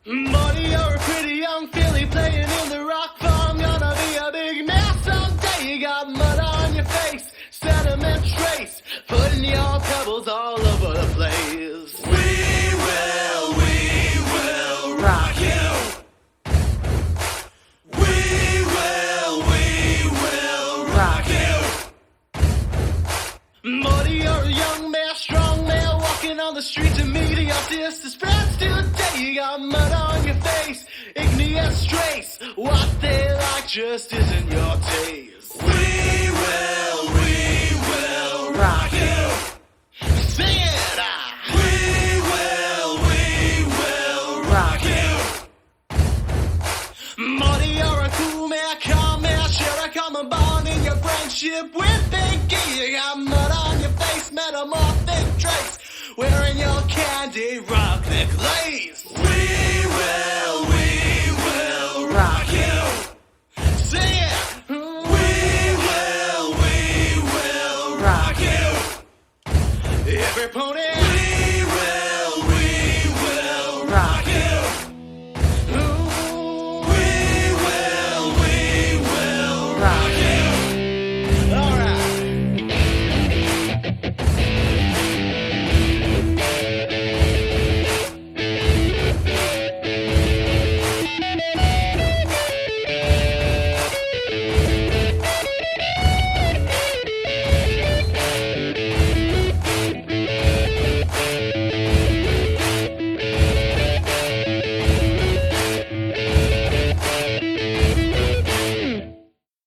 Buddy, you're a pretty young filly playing in the rock farm. Gonna be a big man someday. You got mud on your face, sediment trace, putting your pebbles all over the place. We will rock you. We will rock you. Buddy, you're a young man, strong man, walking on the street to meet your distance friends today. You got mud on your face, igneous trace. What they like just isn't your taste. We will rock you. Sing it! We will rock you. Buddy, you're a cool man, calm man, share a common bond in your friendship with Pinky. You got mud on your face, metamorphic trace, wearing your candy rock necklace. We will rock you. Sing it! We will rock you. Every pony